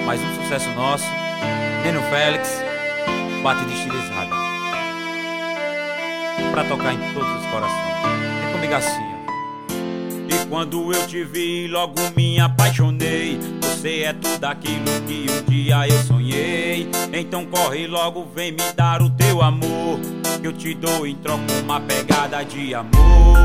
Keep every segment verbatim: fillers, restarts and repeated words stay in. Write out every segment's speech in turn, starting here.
mais um sucesso nosso, Neno Félix, batida estilizada, pra tocar em todos os corações. Vem comigo assim, ó. E quando eu te vi, logo me apaixonei. Você é tudo aquilo que um dia eu sonhei. Então corre logo, vem me dar o teu amor, que eu te dou em troca uma pegada de amor.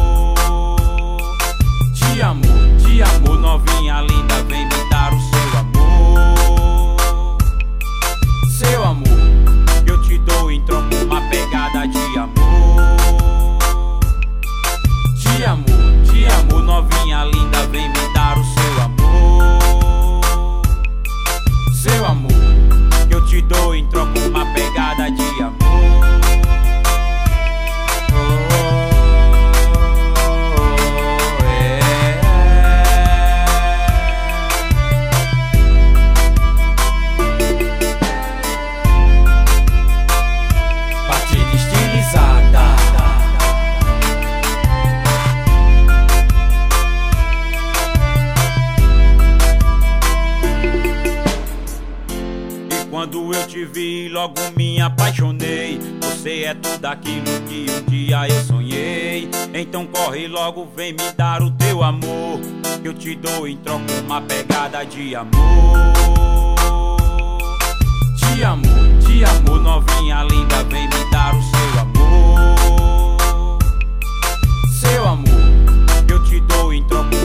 De amor, de amor, novinha linda, vem me dar o seu amor. Seu amor, que eu te dou em troca uma pegada de amor. De amor, de amor, novinha linda, vem me dar o seu amor. Seu amor, que eu te dou em troca uma pegada de amor. Quando eu te vi, logo me apaixonei. Você é tudo aquilo que um dia eu sonhei. Então corre logo, vem me dar o teu amor, que eu te dou em troca uma pegada de amor. De amor, de amor, novinha linda, vem me dar o seu amor. Seu amor, que eu te dou em troca